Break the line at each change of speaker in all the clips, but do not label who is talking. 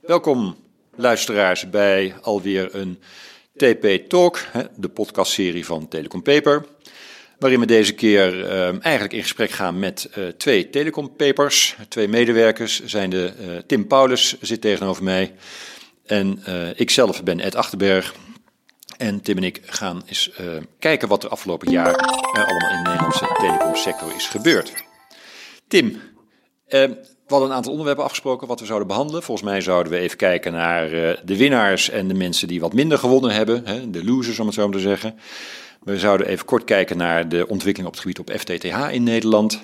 Welkom luisteraars bij alweer een TP Talk, de podcastserie van Telecom Paper. Waarin we deze keer eigenlijk in gesprek gaan met twee Telecom Papers. Twee medewerkers zijn Tim Paulus zit tegenover mij en ikzelf ben Ed Achterberg. En Tim en ik gaan eens kijken wat er afgelopen jaar allemaal in de Nederlandse telecomsector is gebeurd. Tim, we hadden een aantal onderwerpen afgesproken wat we zouden behandelen. Volgens mij zouden we even kijken naar de winnaars en de mensen die wat minder gewonnen hebben. Hè, de losers, om het zo maar te zeggen. We zouden even kort kijken naar de ontwikkeling op het gebied op FTTH in Nederland.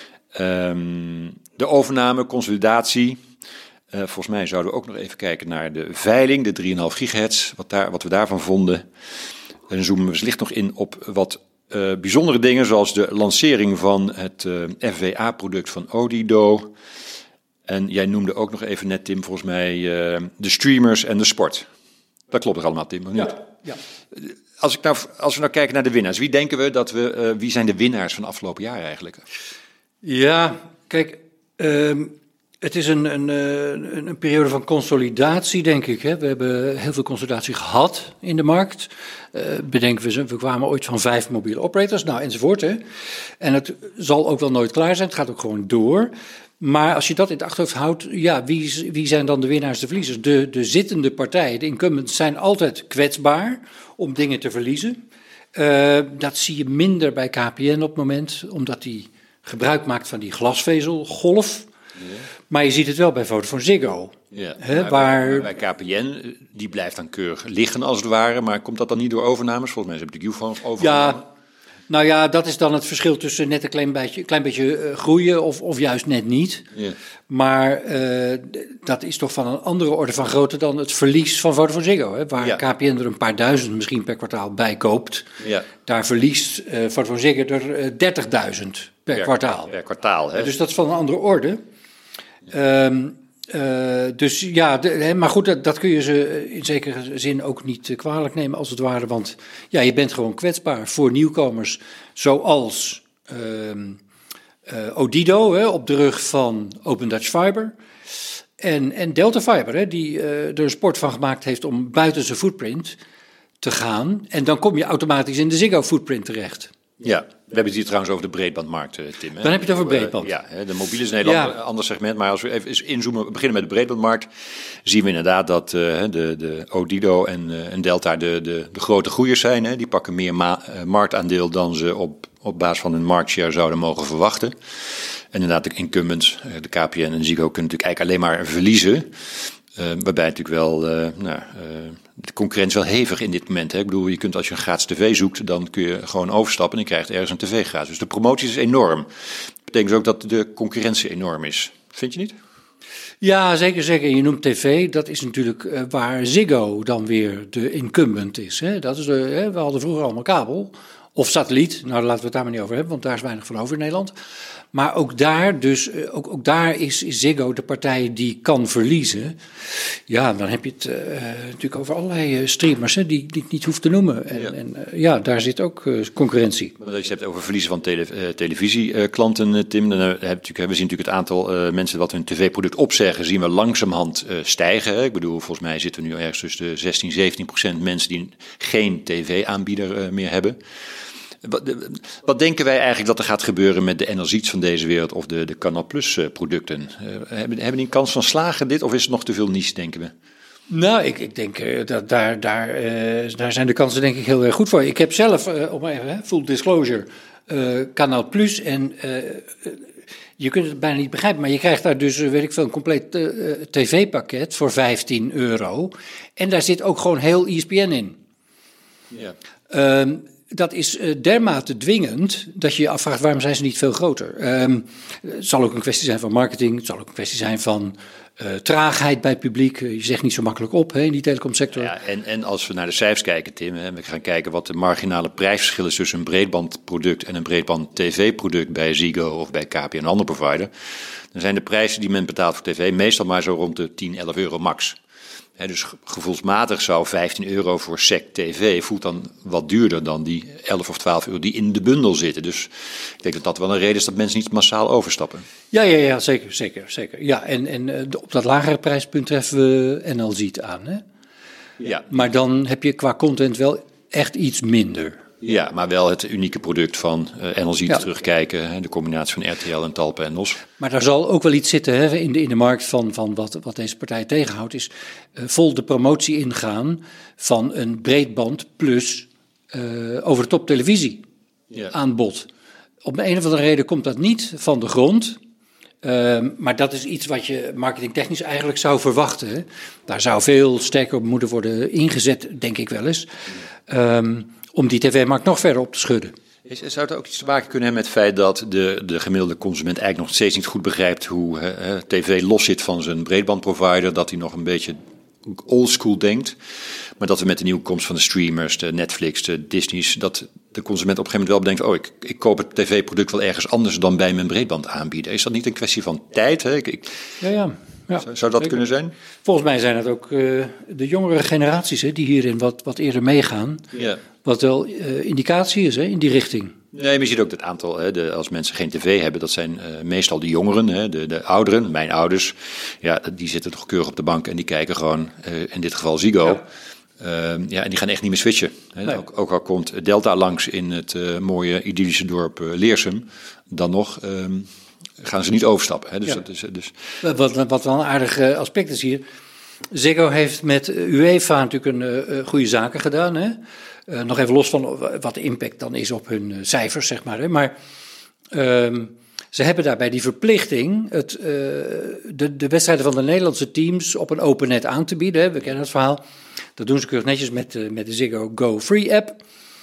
De overname, consolidatie. Volgens mij zouden we ook nog even kijken naar de veiling, de 3,5 gigahertz, wat we daarvan vonden. En dan zoomen we wellicht nog in op wat bijzondere dingen, zoals de lancering van het FWA-product van Odido. En jij noemde ook nog even net, Tim, volgens mij de streamers en de sport. Dat klopt er allemaal, Tim, of niet?
Ja.
Als we nou kijken naar de winnaars, wie denken we wie zijn de winnaars van afgelopen jaar eigenlijk?
Ja, kijk, het is een periode van consolidatie, denk ik. Hè. We hebben heel veel consolidatie gehad in de markt. Bedenken we kwamen ooit van 5 mobiele operators, nou enzovoort. Hè. En het zal ook wel nooit klaar zijn, het gaat ook gewoon door. Maar als je dat in het achterhoofd houdt, ja, wie zijn dan de winnaars, de verliezers? De zittende partijen, de incumbents, zijn altijd kwetsbaar om dingen te verliezen. Dat zie je minder bij KPN op het moment, omdat die gebruik maakt van die glasvezelgolf. Ja. Maar je ziet het wel bij Vodafone Ziggo.
Ja,
waar
bij KPN, die blijft dan keurig liggen als het ware. Maar komt dat dan niet door overnames? Volgens mij hebben de Q-phones overgenomen.
Ja, nou ja, dat is dan het verschil tussen net een klein beetje groeien of juist net niet. Ja. Maar dat is toch van een andere orde van grootte dan het verlies van Vodafone Ziggo. Hè, waar KPN er een paar duizend misschien per kwartaal bij koopt. Ja. Daar verliest Vodafone Ziggo er 30.000 per kwartaal.
Per kwartaal, hè?
Dus dat is van een andere orde. Dus ja, maar goed, dat kun je ze in zekere zin ook niet kwalijk nemen als het ware. Want ja, je bent gewoon kwetsbaar voor nieuwkomers zoals Odido, hè, op de rug van Open Dutch Fiber. En Delta Fiber, hè, die er een sport van gemaakt heeft om buiten zijn footprint te gaan. En dan kom je automatisch in de Ziggo footprint terecht.
Ja, we hebben het hier trouwens over de breedbandmarkt, Tim. Hè?
Dan heb je het over breedband.
Ja, de mobiele is Nederland een ander segment. Maar als we even inzoomen, we beginnen met de breedbandmarkt, zien we inderdaad dat de Odido en Delta de grote groeiers zijn. Hè? Die pakken meer marktaandeel dan ze op basis van hun marktshare zouden mogen verwachten. En inderdaad, de incumbents, de KPN en Ziggo, kunnen natuurlijk eigenlijk alleen maar verliezen. Waarbij natuurlijk wel de concurrentie wel hevig in dit moment. Hè? Ik bedoel, je kunt als je een gratis tv zoekt, dan kun je gewoon overstappen en je krijgt ergens een tv gratis. Dus de promotie is enorm. Dat betekent dus ook dat de concurrentie enorm is. Vind je niet?
Ja, zeker. Je noemt tv, dat is natuurlijk waar Ziggo dan weer de incumbent is. Hè? Dat is we hadden vroeger allemaal kabel of satelliet. Nou, laten we het daar maar niet over hebben, want daar is weinig van over in Nederland. Maar ook daar is Ziggo de partij die kan verliezen. Ja, dan heb je het natuurlijk over allerlei streamers die ik niet hoef te noemen. En daar zit ook concurrentie.
Maar als je het hebt over verliezen van televisieklanten, Tim, dan we zien natuurlijk het aantal mensen wat hun tv-product opzeggen, zien we langzamerhand stijgen. Hè? Ik bedoel, volgens mij zitten we nu ergens tussen de 16-17% mensen die geen tv-aanbieder meer hebben. Wat denken wij eigenlijk dat er gaat gebeuren met de NLZ's van deze wereld of de Canal Plus producten? Hebben die een kans van slagen dit of is het nog te veel niche, denken we?
Nou, ik denk dat daar zijn de kansen denk ik heel erg goed voor. Ik heb zelf, full disclosure, Canal Plus en je kunt het bijna niet begrijpen, maar je krijgt daar dus, een compleet tv-pakket voor €15. En daar zit ook gewoon heel ESPN in. Ja. Dat is dermate dwingend dat je je afvraagt waarom zijn ze niet veel groter. Het zal ook een kwestie zijn van marketing, het zal ook een kwestie zijn van traagheid bij het publiek. Je zegt niet zo makkelijk op in die telecomsector.
Ja, en als we naar de cijfers kijken, Tim, we gaan kijken wat de marginale prijsverschil is tussen een breedbandproduct en een breedband tv-product bij Ziggo of bij KPN, een andere provider. Dan zijn de prijzen die men betaalt voor tv meestal maar zo rond de €10, €11 max. Dus gevoelsmatig zou €15 voor SEC TV voelt dan wat duurder dan die 11 of 12 euro die in de bundel zitten. Dus ik denk dat dat wel een reden is dat mensen niet massaal overstappen.
Ja, zeker. Ja, en op dat lagere prijspunt treffen we NL Ziet aan, hè?
Ja.
Maar dan heb je qua content wel echt iets minder.
Ja, maar wel het unieke product van NL Ziet terugkijken. De combinatie van RTL en Talpa en NOS.
Maar daar zal ook wel iets zitten hè, in de markt van wat deze partij tegenhoudt. Is vol de promotie ingaan van een breedband plus over de top televisie aanbod. Op de een of andere reden komt dat niet van de grond. Maar dat is iets wat je marketingtechnisch eigenlijk zou verwachten. Hè. Daar zou veel sterker op moeten worden ingezet, denk ik wel eens. Om die tv-markt nog verder op te schudden.
Zou het ook iets te maken kunnen hebben met het feit dat de gemiddelde consument eigenlijk nog steeds niet goed begrijpt hoe tv los zit van zijn breedbandprovider, dat hij nog een beetje oldschool denkt, maar dat we met de nieuwe komst van de streamers, de Netflix, de Disney's, dat de consument op een gegeven moment wel bedenkt, ik koop het tv-product wel ergens anders dan bij mijn breedband aanbieden. Is dat niet een kwestie van tijd? Hè?
Ja.
Zou dat kunnen zijn?
Volgens mij zijn het ook de jongere generaties die hierin wat eerder meegaan.
Ja.
Wat wel indicatie is in die richting.
Nee, maar je ziet ook dat aantal, als mensen geen tv hebben, dat zijn meestal de jongeren, de ouderen, mijn ouders. Ja, die zitten toch keurig op de bank en die kijken gewoon, in dit geval Ziggo. En die gaan echt niet meer switchen. Nee. Ook al komt Delta langs in het mooie idyllische dorp Leersum, dan nog gaan ze niet overstappen. Hè? Dus.
Wat wel een aardig aspect is hier. Ziggo heeft met UEFA natuurlijk een goede zaken gedaan. Hè? Nog even los van wat de impact dan is op hun cijfers, zeg maar. Hè? Maar ze hebben daarbij die verplichting de wedstrijden van de Nederlandse teams op een open net aan te bieden. Hè? We kennen het verhaal. Dat doen ze keurig netjes met de Ziggo Go Free app.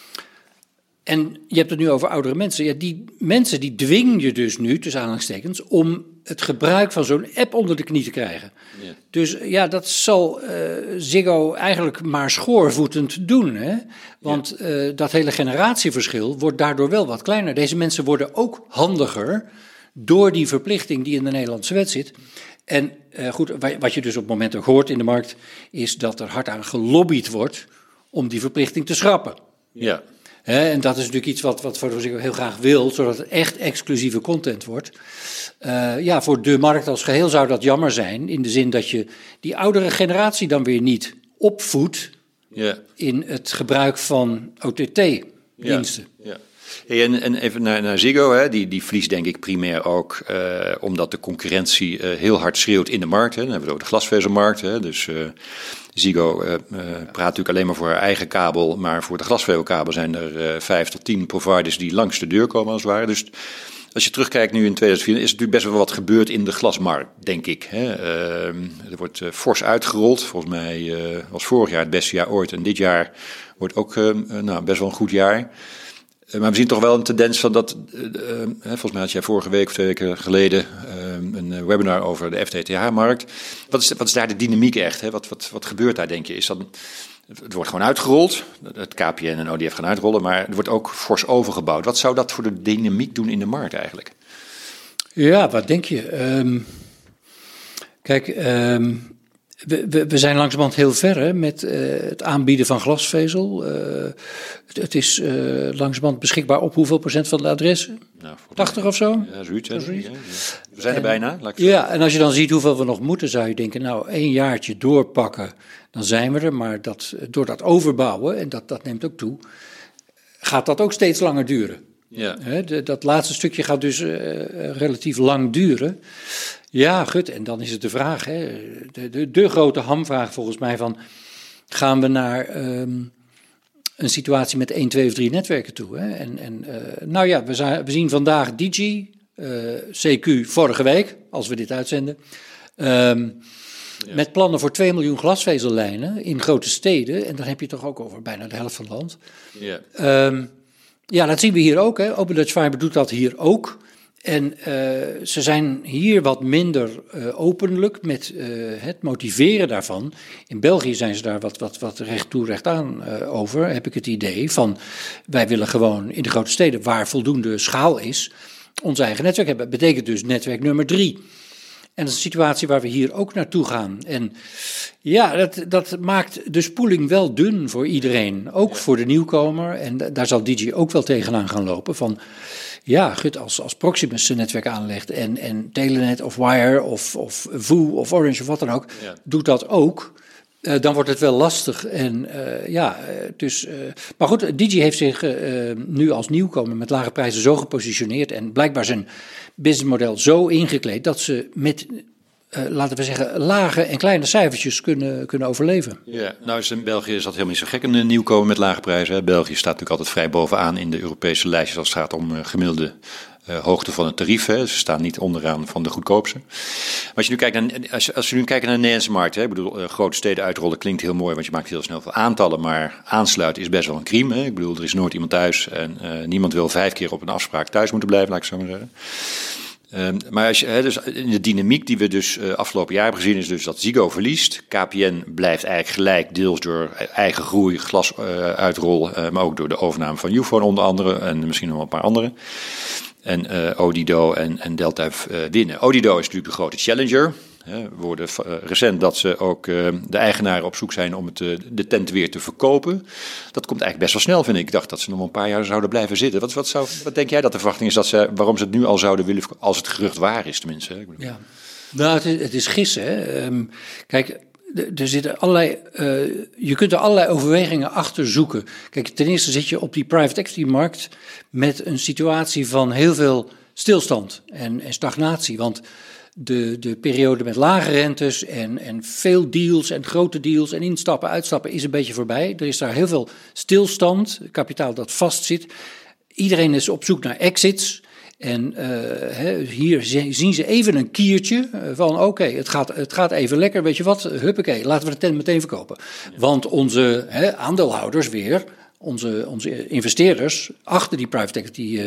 En je hebt het nu over oudere mensen. Ja, die mensen die dwing je dus nu, tussen aanhalingstekens, om het gebruik van zo'n app onder de knie te krijgen. Ja. Dus ja, dat zal Ziggo eigenlijk maar schoorvoetend doen. Hè? Want dat hele generatieverschil wordt daardoor wel wat kleiner. Deze mensen worden ook handiger door die verplichting die in de Nederlandse wet zit. En goed, wat je dus op het moment ook hoort in de markt, is dat er hard aan gelobbyd wordt om die verplichting te schrappen.
Ja.
En dat is natuurlijk iets wat Ziggo heel graag wil, zodat het echt exclusieve content wordt. Voor de markt als geheel zou dat jammer zijn, in de zin dat je die oudere generatie dan weer niet opvoedt in het gebruik van OTT-diensten. Ja.
Hey, en even naar Ziggo, hè. Die verliest denk ik primair ook omdat de concurrentie heel hard schreeuwt in de markt. Hè. Dan hebben we het over de glasvezelmarkt. Hè. Dus Ziggo praat natuurlijk alleen maar voor haar eigen kabel, maar voor de glasvezelkabel zijn er 5 tot 10 providers die langs de deur komen als het ware. Dus als je terugkijkt nu in 2004, is er natuurlijk best wel wat gebeurd in de glasmarkt, denk ik. Hè. Er wordt fors uitgerold. Volgens mij was vorig jaar het beste jaar ooit en dit jaar wordt ook best wel een goed jaar. Maar we zien toch wel een tendens van dat, volgens mij had jij vorige week of 2 weken geleden een webinar over de FTTH-markt. Wat is daar de dynamiek echt? Hè? Wat gebeurt daar, denk je? Het wordt gewoon uitgerold, het KPN en ODF gaan uitrollen, maar er wordt ook fors overgebouwd. Wat zou dat voor de dynamiek doen in de markt eigenlijk?
Ja, wat denk je? We zijn langzamerhand heel ver hè, met het aanbieden van glasvezel. Het is langzamerhand beschikbaar op hoeveel procent van de adressen? 80 of zo?
Ja, zoiets. We zijn er bijna.
Ja, en als je dan ziet hoeveel we nog moeten, zou je denken, 1 jaartje doorpakken, dan zijn we er. Maar door dat overbouwen, en dat neemt ook toe, gaat dat ook steeds langer duren. Ja. Dat laatste stukje gaat dus relatief lang duren. Ja, goed, en dan is het de vraag, hè, de grote hamvraag volgens mij van, gaan we naar een situatie met 1, 2 of 3 netwerken toe? Hè? We zien vandaag Digi, CQ vorige week, als we dit uitzenden, met plannen voor 2 miljoen glasvezellijnen in grote steden, en dan heb je toch ook over bijna de helft van het land. Dat zien we hier ook. Hè. Open Dutch Fiber doet dat hier ook. En ze zijn hier wat minder openlijk met het motiveren daarvan. In België zijn ze daar wat recht toe recht aan over, heb ik het idee. Van wij willen gewoon in de grote steden, waar voldoende schaal is, ons eigen netwerk hebben. Dat betekent dus netwerk nummer 3. En dat is een situatie waar we hier ook naartoe gaan. En ja, dat maakt de spoeling wel dun voor iedereen. Ook voor de nieuwkomer. En daar zal Digi ook wel tegenaan gaan lopen. Van ja, gut, als Proximus zijn netwerk aanlegt en Telenet of Wire of VOO of Orange of wat dan ook, doet dat ook. Dan wordt het wel lastig. En maar goed, Digi heeft zich nu als nieuwkomer met lage prijzen zo gepositioneerd en blijkbaar zijn businessmodel zo ingekleed dat ze met, laten we zeggen, lage en kleine cijfertjes kunnen overleven.
Ja, nou in België is dat helemaal niet zo gek, een nieuwkomer met lage prijzen. Hè. België staat natuurlijk altijd vrij bovenaan in de Europese lijstjes als het gaat om gemiddelde hoogte van het tarief. Hè. Ze staan niet onderaan van de goedkoopste. Maar als je nu kijkt naar de Nederlandse markt, hè, ik bedoel, grote steden uitrollen klinkt heel mooi, want je maakt heel snel veel aantallen, maar aansluiten is best wel een crime. Hè. Ik bedoel, er is nooit iemand thuis en niemand wil 5 keer op een afspraak thuis moeten blijven, laat ik zo maar zeggen. Maar als je, dus in de dynamiek die we dus afgelopen jaar hebben gezien is dus dat Ziggo verliest. KPN blijft eigenlijk gelijk, deels door eigen groei, glasuitrol, maar ook door de overname van Youfone onder andere en misschien nog wel een paar andere. En Odido en Delta winnen. Odido is natuurlijk de grote challenger. We hoorden recent dat ze ook de eigenaren op zoek zijn om de tent weer te verkopen. Dat komt eigenlijk best wel snel, vind ik. Ik dacht dat ze nog een paar jaar zouden blijven zitten. Wat denk jij dat de verwachting is waarom ze het nu al zouden willen, als het gerucht waar is tenminste? Hè?
Ja. Nou, het is gissen. Hè. Kijk, er zitten allerlei, je kunt er allerlei overwegingen achter zoeken. Kijk, ten eerste zit je op die private equity markt met een situatie van heel veel stilstand en stagnatie. Want de periode met lage rentes en veel deals en grote deals en instappen, uitstappen is een beetje voorbij. Er is daar heel veel stilstand, kapitaal dat vastzit. Iedereen is op zoek naar exits. En hier zien ze even een kiertje van oké, het gaat even lekker, weet je wat, huppakee, laten we de tent meteen verkopen. Want onze aandeelhouders weer, onze investeerders achter die private equity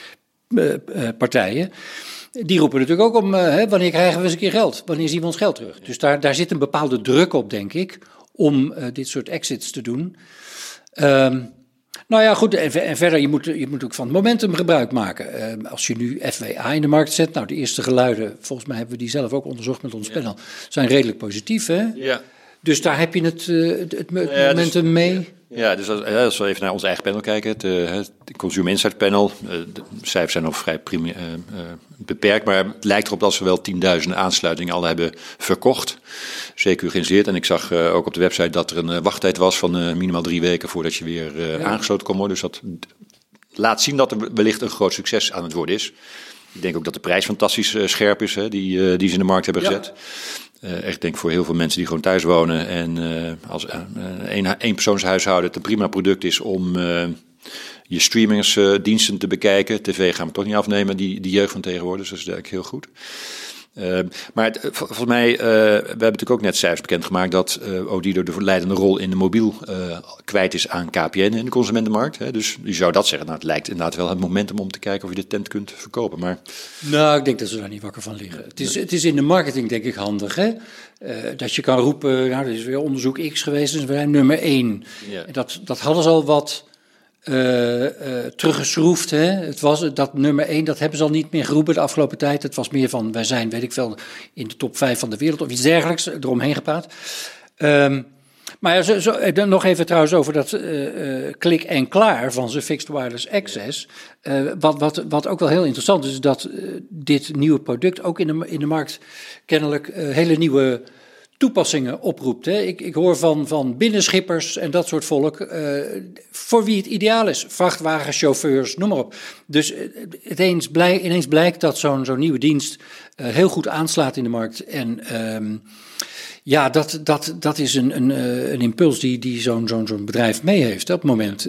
partijen, die roepen natuurlijk ook om, wanneer krijgen we eens een keer geld? Wanneer zien we ons geld terug? Dus daar zit een bepaalde druk op, denk ik, om dit soort exits te doen. Nou ja, goed, en verder, je moet ook van het momentum gebruik maken. Als je nu FWA in de markt zet, nou de eerste geluiden, volgens mij hebben we die zelf ook onderzocht met ons panel, zijn redelijk positief, hè? Ja. Dus daar heb je het momentum mee.
Ja, dus als we even naar ons eigen panel kijken, het Consumer Insight Panel, de cijfers zijn nog vrij beperkt, maar het lijkt erop dat ze wel 10.000 aansluitingen al hebben verkocht, zeker georganiseerd. En ik zag ook op de website dat er een wachttijd was van minimaal 3 weken voordat je weer aangesloten kon worden. Dus dat laat zien dat er wellicht een groot succes aan het worden is. Ik denk ook dat de prijs fantastisch scherp is, die ze in de markt hebben gezet. Echt denk voor heel veel mensen die gewoon thuis wonen en als één persoonshuishouden het een prima product is om je streamingsdiensten te bekijken. TV gaan we toch niet afnemen, die jeugd van tegenwoordig, dus dat is eigenlijk heel goed. Maar volgens mij, we hebben natuurlijk ook net cijfers bekendgemaakt dat Odido de leidende rol in de mobiel kwijt is aan KPN in de consumentenmarkt. Hè. Dus je zou dat zeggen, nou, het lijkt inderdaad wel het momentum om te kijken of je de tent kunt verkopen. Maar Nou,
ik denk dat ze daar niet wakker van liggen. Het is in de marketing denk ik handig, hè? Dat je kan roepen, nou, er is weer onderzoek X geweest, dus we zijn nummer 1. Ja. Dat hadden ze al wat teruggeschroefd. Hè? Het was dat nummer 1, dat hebben ze al niet meer geroepen de afgelopen tijd. Het was meer van, wij zijn, weet ik veel, in de top 5 van de wereld of iets dergelijks, eromheen gepraat. Maar ja, nog even trouwens over dat klik en klaar van zijn fixed wireless access. Wat ook wel heel interessant is dat dit nieuwe product ook in de markt kennelijk hele nieuwe toepassingen oproept. Hè. Ik hoor van binnenschippers en dat soort volk, voor wie het ideaal is. Vrachtwagenchauffeurs, noem maar op. Dus ineens blijkt dat zo'n nieuwe dienst heel goed aanslaat in de markt. En ja, dat is een impuls die zo'n bedrijf mee heeft op het moment.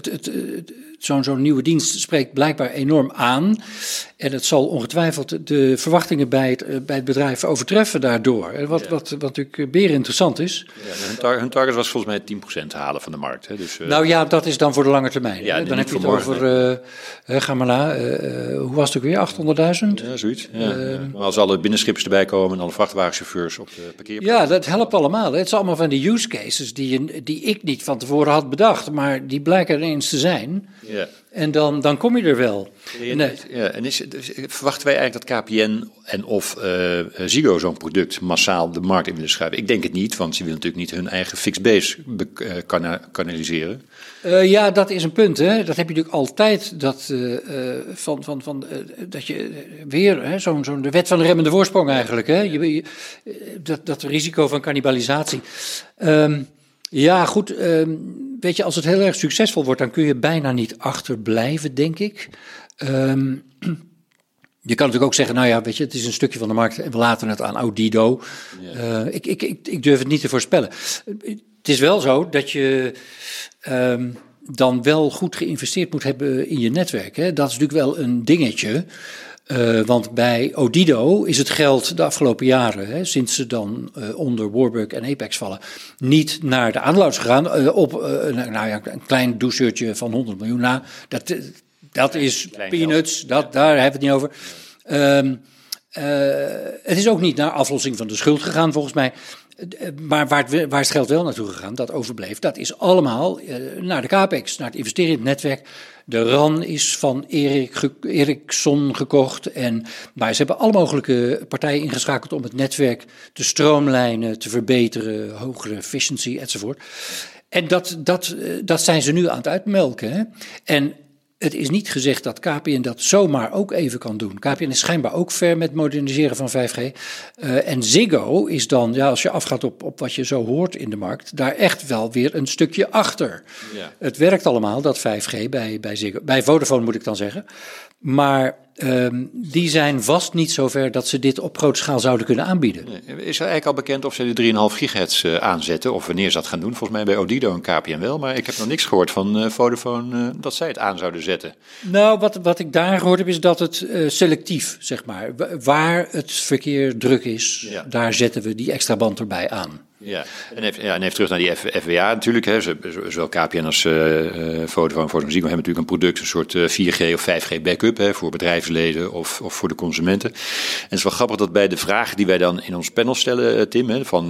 Zo'n nieuwe dienst spreekt blijkbaar enorm aan. En het zal ongetwijfeld de verwachtingen bij het bedrijf overtreffen daardoor. Wat natuurlijk beer interessant is.
Ja, hun target was volgens mij 10% halen van de markt. Hè? Dus,
nou ja, dat is dan voor de lange termijn. Ja, dan heb je het over, ga maar na, hoe was het ook weer, 800.000?
Ja, zoiets. Ja. Maar als alle binnenschippers erbij komen en alle vrachtwagenchauffeurs op de parkeerplaats.
Ja, dat helpt allemaal. Het is allemaal van die use cases die ik niet van tevoren had bedacht. Maar die blijken er eens te zijn.
Ja.
En dan kom je er wel.
Nee. Ja, en verwachten wij eigenlijk dat KPN en of Ziggo zo'n product massaal de markt in willen schuiven? Ik denk het niet, want ze willen natuurlijk niet hun eigen fixed base kanaliseren.
Ja, dat is een punt. Hè. Dat heb je natuurlijk altijd, dat je weer, zo'n de wet van de remmende voorsprong eigenlijk. Hè. Dat risico van cannibalisatie. Ja, goed. Weet je, als het heel erg succesvol wordt, dan kun je bijna niet achterblijven, denk ik. Je kan natuurlijk ook zeggen, nou ja, weet je, het is een stukje van de markt en we laten het aan Odido. Ja. Ik durf het niet te voorspellen. Het is wel zo dat je dan wel goed geïnvesteerd moet hebben in je netwerk. Hè. Dat is natuurlijk wel een dingetje. Want bij Odido is het geld de afgelopen jaren, hè, sinds ze dan onder Warburg en Apex vallen, niet naar de aandeelhouders gegaan. Op een klein doucheurtje van 100 miljoen. Nou, dat is peanuts, daar hebben we het niet over. Het is ook niet naar aflossing van de schuld gegaan, volgens mij. Maar waar het geld wel naartoe gegaan, dat overbleef, dat is allemaal naar de CAPEX, naar het investeren in het netwerk. De RAN is van Ericsson gekocht. Maar ze hebben alle mogelijke partijen ingeschakeld om het netwerk te stroomlijnen, te verbeteren, hogere efficiency enzovoort. En dat zijn ze nu aan het uitmelken. Hè? En het is niet gezegd dat KPN dat zomaar ook even kan doen. KPN is schijnbaar ook ver met moderniseren van 5G. En Ziggo is dan, ja, als je afgaat op wat je zo hoort in de markt, daar echt wel weer een stukje achter. Ja. Het werkt allemaal, dat 5G bij Ziggo. Bij Vodafone moet ik dan zeggen. Maar die zijn vast niet zover dat ze dit op grote schaal zouden kunnen aanbieden.
Nee. Is er eigenlijk al bekend of ze de 3,5 gigahertz aanzetten of wanneer ze dat gaan doen? Volgens mij bij Odido en KPN wel, maar ik heb nog niks gehoord van Vodafone dat zij het aan zouden zetten.
Nou, wat ik daar gehoord heb is dat het selectief, zeg maar, waar het verkeer druk is, ja, daar zetten we die extra band erbij aan.
Ja, en even terug naar die FWA natuurlijk. Hè. Zowel KPN als Vodafone Ziggo hebben natuurlijk een product, een soort 4G of 5G backup, hè, voor bedrijfsleden of voor de consumenten. En het is wel grappig dat bij de vragen die wij dan in ons panel stellen, Tim, hè, van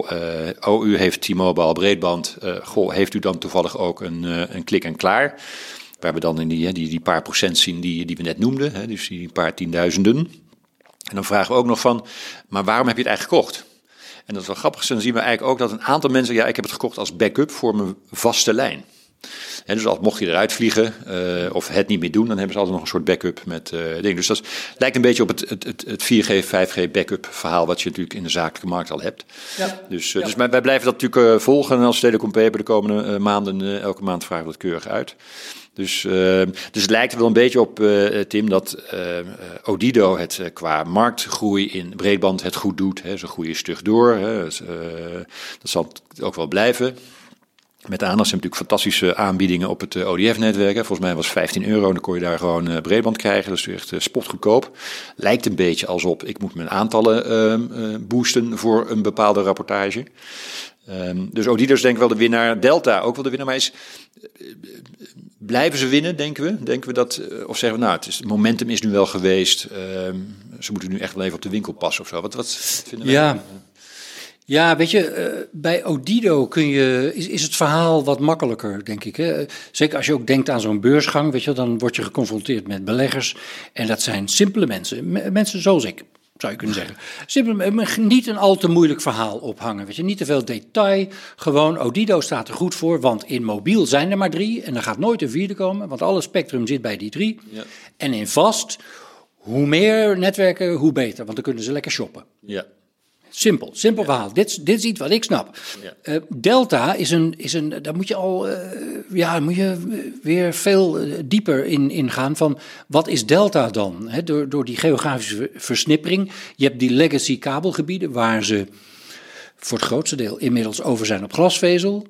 u heeft T-Mobile breedband, heeft u dan toevallig ook een klik en klaar? Waar we dan in die paar procent zien die we net noemden, hè, dus die paar tienduizenden. En dan vragen we ook nog van, maar waarom heb je het eigenlijk gekocht? En dat is wel grappig, dan zien we eigenlijk ook dat een aantal mensen, ik heb het gekocht als backup voor mijn vaste lijn. En dus mocht je eruit vliegen of het niet meer doen, dan hebben ze altijd nog een soort backup met dingen. Dus dat lijkt een beetje op het 4G, 5G backup verhaal wat je natuurlijk in de zakelijke markt al hebt. Ja. Dus wij blijven dat natuurlijk volgen als Telecom Paper de komende maanden. Elke maand vragen we dat keurig uit. Dus het lijkt er wel een beetje op, Tim, dat Odido het qua marktgroei in breedband het goed doet. Hè. Ze groeien stug door. Hè. Dat zal ook wel blijven. Met aandacht zijn natuurlijk fantastische aanbiedingen op het ODF-netwerk. Volgens mij was €15 en dan kon je daar gewoon breedband krijgen. Dat is echt spotgoedkoop. Lijkt een beetje alsof ik moet mijn aantallen boosten voor een bepaalde rapportage. Dus Odido is denk ik wel de winnaar. Delta ook wel de winnaar. Maar blijven ze winnen, denken we? Denken we dat, of zeggen we, het momentum is nu wel geweest. Ze moeten nu echt wel even op de winkel passen of zo. Wat vinden wij?
Ja, weet je, bij Odido is het verhaal wat makkelijker, denk ik. Hè? Zeker als je ook denkt aan zo'n beursgang, weet je, dan word je geconfronteerd met beleggers. En dat zijn simpele mensen, mensen zoals ik, zou je kunnen zeggen. Simpel, niet een al te moeilijk verhaal ophangen, weet je, niet te veel detail. Gewoon, Odido staat er goed voor, want in mobiel zijn er maar 3 en er gaat nooit een 4e komen, want alle spectrum zit bij die 3. Ja. En in vast, hoe meer netwerken, hoe beter, want dan kunnen ze lekker shoppen. Ja. Simpel verhaal. Dit is iets wat ik snap. Ja. Delta is een. Daar moet je al. Moet je weer veel dieper in gaan van wat is Delta dan? He, door die geografische versnippering. Je hebt die legacy kabelgebieden waar ze voor het grootste deel inmiddels over zijn op glasvezel.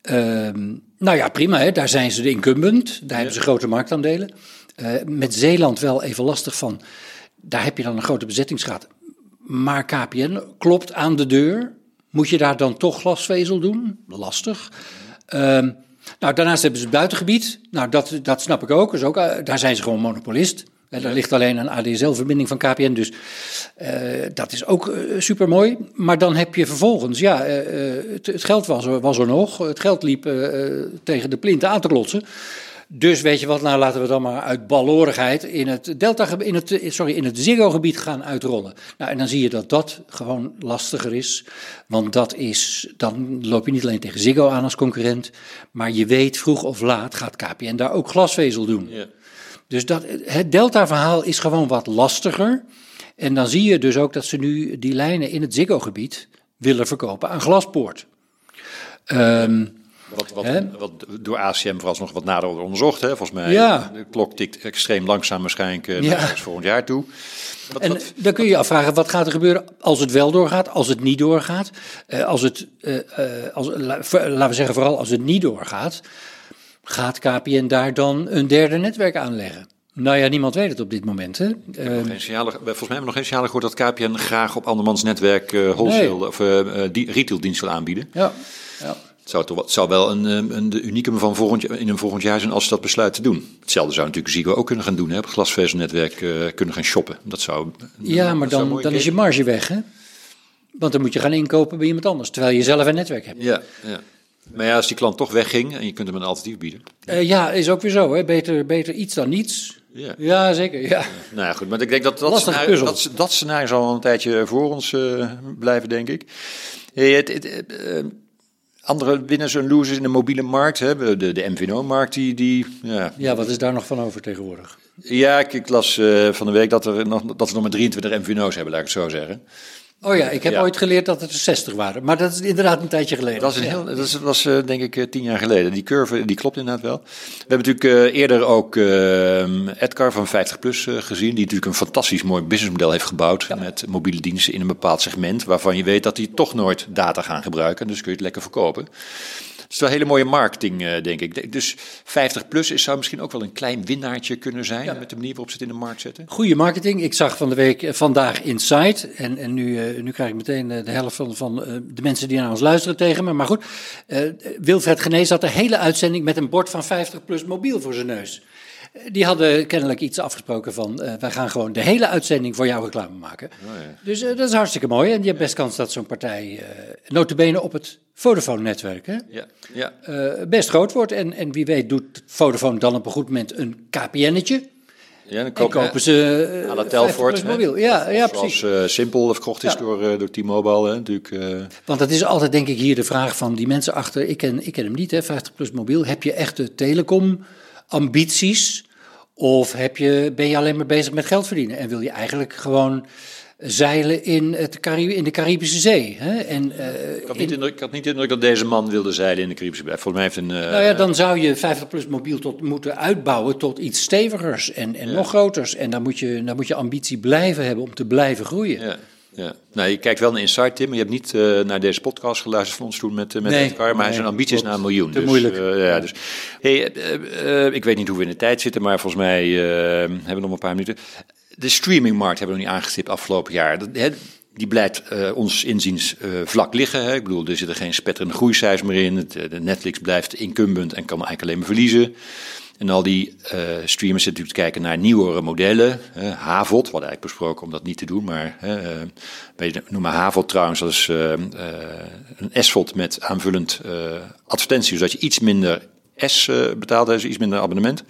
Prima. Hè, daar zijn ze de incumbent. Daar hebben ze grote marktaandelen. Met Zeeland wel even lastig van. Daar heb je dan een grote bezettingsgraad. Maar KPN klopt aan de deur. Moet je daar dan toch glasvezel doen? Lastig. Daarnaast hebben ze het buitengebied. Nou, dat snap ik ook. Daar zijn ze gewoon monopolist. Daar ligt alleen een ADSL-verbinding van KPN. Dus dat is ook supermooi. Maar dan heb je vervolgens... het geld was er nog. Het geld liep tegen de plinten aan te klotsen. Dus weet je wat, nou laten we dan maar uit balorigheid in het Ziggo-gebied gaan uitrollen. Nou, en dan zie je dat dat gewoon lastiger is. Want dan loop je niet alleen tegen Ziggo aan als concurrent, maar je weet vroeg of laat gaat KPN daar ook glasvezel doen. Ja. Dus het Delta-verhaal is gewoon wat lastiger. En dan zie je dus ook dat ze nu die lijnen in het Ziggo-gebied willen verkopen aan Glaspoort.
Wat door ACM vooralsnog wat nader onderzocht. Hè? Volgens mij de klok tikt extreem langzaam waarschijnlijk naar volgend jaar toe.
Dan kun je je afvragen, wat gaat er gebeuren als het wel doorgaat, als het niet doorgaat? Laten we zeggen, vooral als het niet doorgaat, gaat KPN daar dan een derde netwerk aanleggen? Nou ja, niemand weet het op dit moment. Hè?
Volgens mij hebben we nog geen signalen gehoord dat KPN graag op andermans netwerk wholesale of retaildienst wil aanbieden.
Ja.
Het zou wel de unicum van volgend jaar zijn als ze dat besluiten te doen. Hetzelfde zou natuurlijk Ziggo ook kunnen gaan doen. Hè? Op het glasvezelnetwerk kunnen gaan shoppen. Dat zou.
Maar dan is je marge weg, hè? Want dan moet je gaan inkopen bij iemand anders, terwijl je zelf een netwerk hebt.
Ja. Maar ja, als die klant toch wegging en je kunt hem een alternatief bieden.
Is ook weer zo, hè? Beter iets dan niets. Ja, zeker. Ja.
Nou ja, goed, maar ik denk dat scenario zal al een tijdje voor ons blijven, denk ik. Andere winners en losers in de mobiele markt, hè? De MVNO-markt,
Ja, wat is daar nog van over tegenwoordig?
Ja, ik las van de week dat we nog maar 23 MVNO's hebben, laat ik het zo zeggen.
Oh ja, ik heb ooit geleerd dat het er 60 waren, maar dat is inderdaad een tijdje geleden.
Dat was denk ik 10 jaar geleden. Die curve, die klopt inderdaad wel. We hebben natuurlijk eerder ook Edgar van 50PLUS gezien, die natuurlijk een fantastisch mooi businessmodel heeft gebouwd met mobiele diensten in een bepaald segment, waarvan je weet dat die toch nooit data gaan gebruiken, dus kun je het lekker verkopen. Het is wel hele mooie marketing, denk ik. Dus 50PLUS zou misschien ook wel een klein winnaartje kunnen zijn met de manier waarop ze het in de markt zetten.
Goede marketing. Ik zag vandaag Insight en nu krijg ik meteen de helft van de mensen die naar ons luisteren tegen me. Maar goed, Wilfred Genees had de hele uitzending met een bord van 50PLUS mobiel voor zijn neus. Die hadden kennelijk iets afgesproken van, wij gaan gewoon de hele uitzending voor jou reclame maken. Oh ja. Dus dat is hartstikke mooi. En je hebt best kans dat zo'n partij, nota bene op het Vodafone-netwerk, hè? Best groot wordt. En wie weet doet Vodafone dan op een goed moment een KPN'tje.
Ja, dan
kopen ze
à la Telfort,
mobiel. Ja, precies.
Zoals Simpel verkocht is door T-Mobile, hè, natuurlijk.
Want dat is altijd, denk ik, hier de vraag van die mensen achter. Ik ken hem niet, hè, 50PLUS mobiel. Heb je echt de telecom-ambities? Of ben je alleen maar bezig met geld verdienen? En wil je eigenlijk gewoon zeilen in de Caribische Zee? Hè?
Ik had niet de indruk dat deze man wilde zeilen in de Caribische Zee. Volgens mij heeft
dan zou je 50PLUS mobiel moeten uitbouwen tot iets stevigers en nog groters. En dan moet je ambitie blijven hebben om te blijven groeien.
Ja. Nou, je kijkt wel naar Insight, Tim, maar je hebt niet naar deze podcast geluisterd van ons toen met Edgar, maar zijn ambitie is naar 1 miljoen.
Te moeilijk.
Ik weet niet hoe we in de tijd zitten, maar volgens mij hebben we nog een paar minuten. De streamingmarkt hebben we nog niet aangestipt afgelopen jaar. Die blijft ons inziens vlak liggen. Hè. Ik bedoel, er zitten geen spetterende groeicijfers meer in. De Netflix blijft incumbent en kan eigenlijk alleen maar verliezen. En al die streamers zitten natuurlijk te kijken naar nieuwere modellen. Havot, we hadden eigenlijk besproken om dat niet te doen, maar noem maar Havot trouwens, dat is een SVOD met aanvullend advertentie, zodat je iets minder betaalt, dus iets minder abonnement.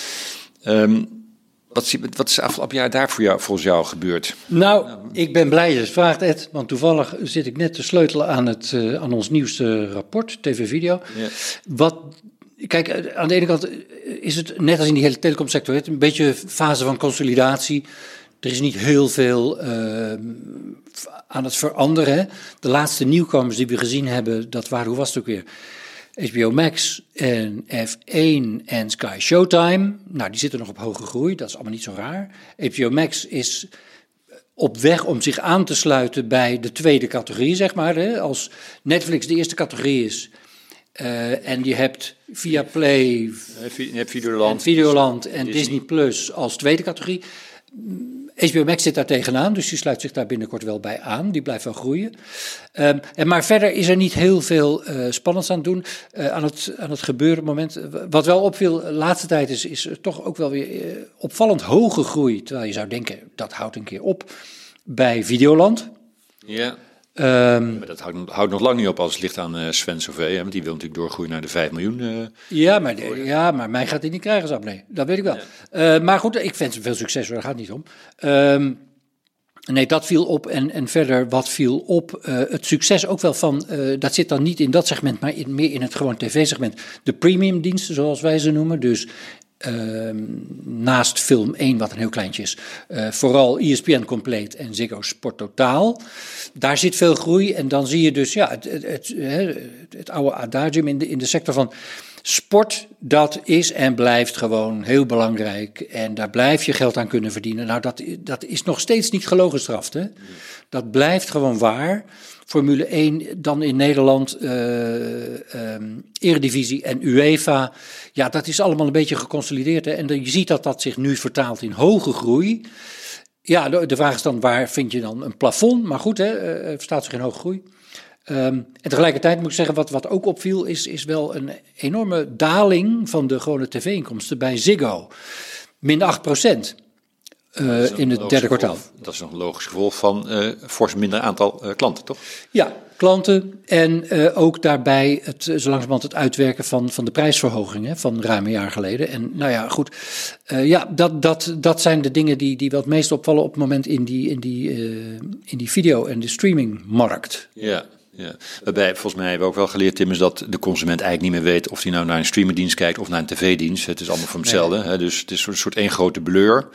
Wat is afgelopen jaar daar volgens jou gebeurd?
Nou, ik ben blij dat je het vraagt, Ed, want toevallig zit ik net te sleutelen aan ons nieuwste rapport, TV-video. Ja. Kijk, aan de ene kant is het, net als in die hele telecomsector, een beetje fase van consolidatie. Er is niet heel veel aan het veranderen. De laatste nieuwkomers die we gezien hebben, dat waren, hoe was het ook weer? HBO Max en F1 en Sky Showtime. Nou, die zitten nog op hoge groei, dat is allemaal niet zo raar. HBO Max is op weg om zich aan te sluiten bij de tweede categorie, zeg maar. Hè? Als Netflix de eerste categorie is. En je hebt Viaplay,
je hebt
Videoland en Disney Plus als tweede categorie. HBO Max zit daar tegenaan, dus die sluit zich daar binnenkort wel bij aan. Die blijft wel groeien. Maar verder is er niet heel veel spannends aan het doen, aan het gebeuren op het moment. Wat wel opviel de laatste tijd is toch ook wel weer opvallend hoge groei. Terwijl je zou denken, dat houdt een keer op bij Videoland.
Ja. Maar dat houdt nog lang niet op als het ligt aan Sven Sauvé, want die wil natuurlijk doorgroeien naar de 5 miljoen.
Maar mij gaat hij niet krijgen, Zap. Nee, dat weet ik wel. Ja. Maar goed, ik wens hem veel succes, daar gaat het niet om. Nee, dat viel op. En verder, wat viel op? Het succes ook wel van, dat zit dan niet in dat segment, maar meer in het gewoon tv-segment. De premiumdiensten, zoals wij ze noemen. Dus naast Film 1, wat een heel kleintje is, vooral ESPN Compleet en Ziggo Sport Totaal. Daar zit veel groei en dan zie je dus het oude adagium in de sector van sport, dat is en blijft gewoon heel belangrijk en daar blijf je geld aan kunnen verdienen. Nou, dat is nog steeds niet gelogenstraft, hè? Dat blijft gewoon waar. Formule 1, dan in Nederland, Eredivisie en UEFA. Ja, dat is allemaal een beetje geconsolideerd. Hè? En je ziet dat zich nu vertaalt in hoge groei. Ja, de vraag is dan, waar vind je dan een plafond? Maar goed, het staat zich in hoge groei. En tegelijkertijd moet ik zeggen, wat ook opviel, is wel een enorme daling van de gewone tv-inkomsten bij Ziggo. Min 8%. In het derde kwartaal.
Dat is nog een logisch gevolg van fors minder aantal klanten, toch?
Ja, klanten en ook daarbij zo langzamerhand het uitwerken van de prijsverhoging van ruim een jaar geleden. En nou ja, goed. Dat zijn de dingen die wel het meest opvallen op het moment in die video- en de streamingmarkt.
Ja. Ja, waarbij volgens mij hebben we ook wel geleerd, Tim, is dat de consument eigenlijk niet meer weet of hij nou naar een streamerdienst kijkt of naar een tv-dienst. Het is allemaal van hetzelfde. Nee. Hè? Dus het is een soort één grote blur.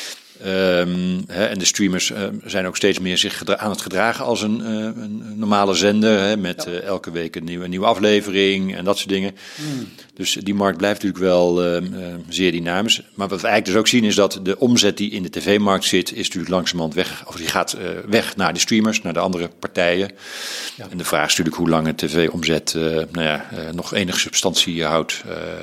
En de streamers zijn ook steeds meer zich aan het gedragen als een normale zender. Met elke week een nieuwe aflevering en dat soort dingen. Dus die markt blijft natuurlijk wel zeer dynamisch. Maar wat we eigenlijk dus ook zien is dat de omzet die in de tv-markt zit, is natuurlijk langzamerhand weg. Of die gaat weg naar de streamers, naar de andere partijen. Ja. En de vraag is natuurlijk hoe lang een tv-omzet nog enige substantie houdt.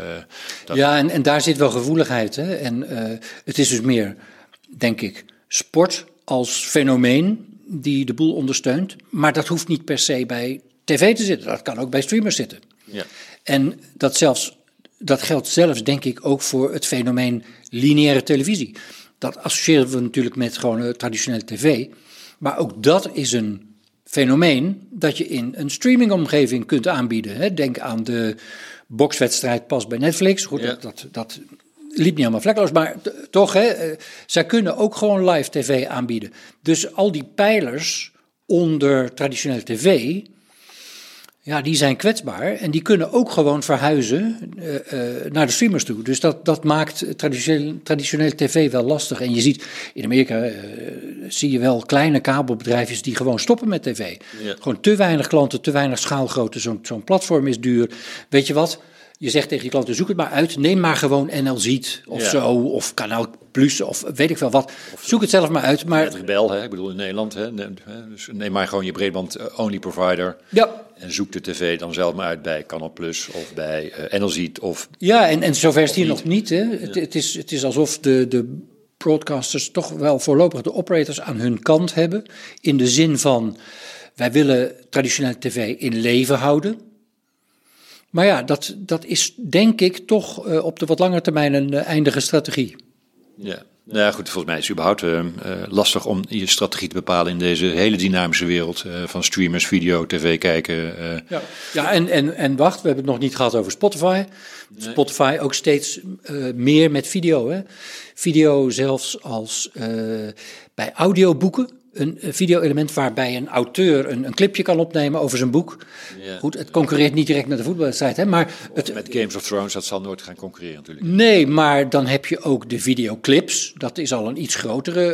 En daar zit wel gevoeligheid. Hè? En het is dus meer, denk ik, sport als fenomeen die de boel ondersteunt. Maar dat hoeft niet per se bij tv te zitten. Dat kan ook bij streamers zitten. Ja. En dat geldt zelfs, denk ik, ook voor het fenomeen lineaire televisie. Dat associëren we natuurlijk met gewoon traditionele tv. Maar ook dat is een fenomeen dat je in een streamingomgeving kunt aanbieden. Hè? Denk aan de bokswedstrijd pas bij Netflix. Goed, ja. Dat liep niet helemaal vlekkeloos, maar toch, zij kunnen ook gewoon live tv aanbieden. Dus al die pijlers onder traditionele tv, ja, die zijn kwetsbaar en die kunnen ook gewoon verhuizen naar de streamers toe. Dus dat maakt traditionele tv wel lastig. En je ziet, in Amerika zie je wel kleine kabelbedrijfjes die gewoon stoppen met tv. Ja. Gewoon te weinig klanten, te weinig schaalgrootte, zo'n platform is duur. Weet je wat? Je zegt tegen die klanten, zoek het maar uit. Neem maar gewoon NL Ziet of zo, of Kanaal Plus of weet ik veel wat. Zoek het zelf maar uit. Maar
het Rebel, ik bedoel in Nederland. Dus neem maar gewoon je breedband-only provider.
Ja.
En zoek de tv dan zelf maar uit bij Kanaal Plus of bij NL Ziet.
Ja, en zover is het hier nog niet. Hè. Het is alsof de broadcasters toch wel voorlopig de operators aan hun kant hebben. In de zin van, wij willen traditionele tv in leven houden. Maar ja, dat is denk ik toch op de wat lange termijn een eindige strategie. Ja,
nou ja, goed, volgens mij is het überhaupt lastig om je strategie te bepalen in deze hele dynamische wereld van streamers, video, tv kijken.
Ja, en wacht, we hebben het nog niet gehad over Spotify. Nee. Spotify ook steeds meer met video. Hè? Video zelfs als bij audioboeken. Een video-element waarbij een auteur een clipje kan opnemen over zijn boek. Ja. Goed, het concurreert niet direct met de voetbalwedstrijd, hè, maar
met Games of Thrones, dat zal nooit gaan concurreren natuurlijk.
Nee, maar dan heb je ook de videoclips. Dat is al een iets grotere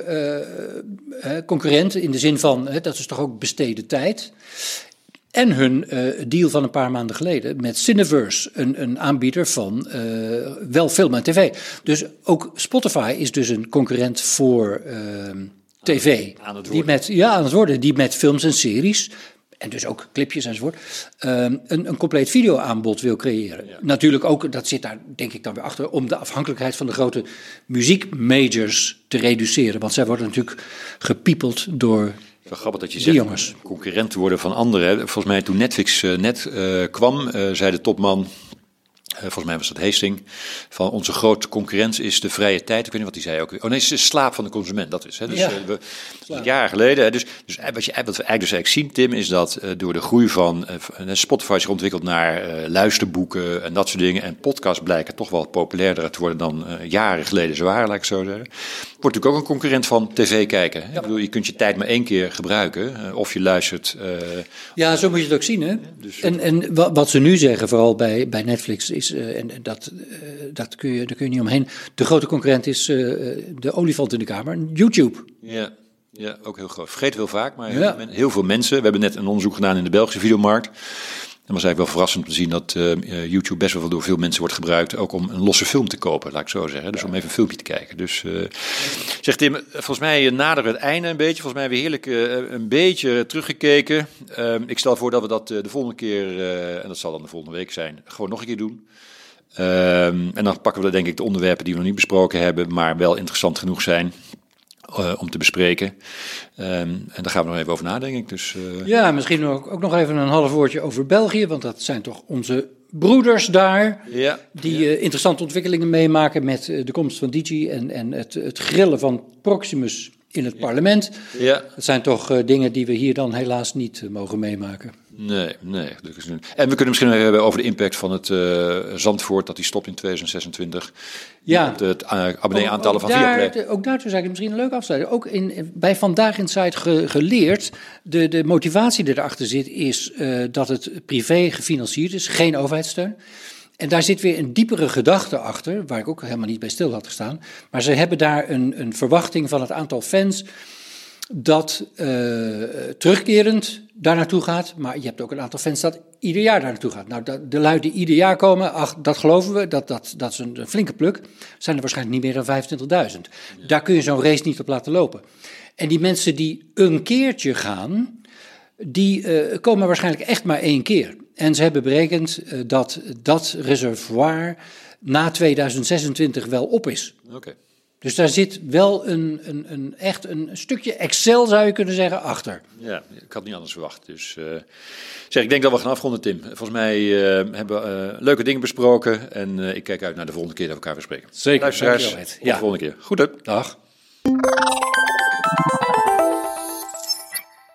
concurrent in de zin van, dat is toch ook besteden tijd. En hun deal van een paar maanden geleden met Cineverse, een aanbieder van wel film en tv. Dus ook Spotify is dus een concurrent voor tv,
aan
het worden, die met films en series, en dus ook clipjes enzovoort, een compleet videoaanbod wil creëren. Ja. Natuurlijk ook, dat zit daar denk ik dan weer achter, om de afhankelijkheid van de grote muziekmajors te reduceren, want zij worden natuurlijk gepiepeld door
wel grappig dat je zegt,
jongens.
Concurrent worden van anderen. Volgens mij toen Netflix kwam, zei de topman, volgens mij was dat Hastings, van onze grote concurrent is de vrije tijd. Ik weet niet wat hij zei ook. Oh nee, het is de slaap van de consument, dat is. Hè. Dus jaren geleden. Hè. Dus wat we eigenlijk zien, Tim, is dat door de groei van Spotify zich ontwikkelt naar luisterboeken en dat soort dingen. En podcasts blijken toch wel populairder te worden dan jaren geleden ze waren, laat ik zo zeggen. Wordt natuurlijk ook een concurrent van tv kijken. Hè. Ja. Ik bedoel, je kunt je tijd maar 1 keer gebruiken. Of je luistert.
Ja, zo moet je het ook zien. Hè? Dus, en wat ze nu zeggen, vooral bij Netflix, is, en daar kun je niet omheen. De grote concurrent is de olifant in de kamer, YouTube.
Ja, ook heel groot. Vergeten we heel vaak, maar heel veel mensen. We hebben net een onderzoek gedaan in de Belgische videomarkt. En was eigenlijk wel verrassend om te zien dat YouTube best wel door veel mensen wordt gebruikt, ook om een losse film te kopen, laat ik zo zeggen. Dus om even een filmpje te kijken. Dus zegt Tim, volgens mij naderen het einde een beetje. Volgens mij hebben we heerlijk een beetje teruggekeken. Ik stel voor dat we dat de volgende keer, en dat zal dan de volgende week zijn, gewoon nog een keer doen. En dan pakken we denk ik de onderwerpen die we nog niet besproken hebben, maar wel interessant genoeg zijn om te bespreken. En daar gaan we nog even over nadenken. Dus,
Ja, misschien ook nog even een half woordje over België, want dat zijn toch onze broeders daar, die interessante ontwikkelingen meemaken met de komst van Digi en het grillen van Proximus in het parlement. Ja. Dat zijn toch dingen die we hier dan helaas niet mogen meemaken.
Nee. En we kunnen misschien nog hebben over de impact van het Zandvoort, dat die stopt in 2026.
Ja.
Het abonnee-aantallen van Viaplay.
Ook daartoe zou ik misschien een leuk afsluiten. Ook bij Vandaag Inside geleerd, de motivatie die erachter zit, is dat het privé gefinancierd is, geen overheidssteun. En daar zit weer een diepere gedachte achter, waar ik ook helemaal niet bij stil had gestaan. Maar ze hebben daar een verwachting van het aantal fans dat terugkerend daar naartoe gaat. Maar je hebt ook een aantal fans dat ieder jaar daar naartoe gaat. Nou, de lui die ieder jaar komen, dat geloven we, dat is een flinke pluk. Zijn er waarschijnlijk niet meer dan 25.000. Ja. Daar kun je zo'n race niet op laten lopen. En die mensen die een keertje gaan, die komen waarschijnlijk echt maar 1 keer. En ze hebben berekend dat reservoir na 2026 wel op is.
Okay.
Dus daar zit wel echt een stukje Excel, zou je kunnen zeggen, achter.
Ja, ik had niet anders verwacht. Dus ik denk dat we gaan afronden, Tim. Volgens mij hebben we leuke dingen besproken. En ik kijk uit naar de volgende keer dat we elkaar weer spreken.
Zeker.
Luisteraars, tot de volgende keer. Goed, hè?
Dag.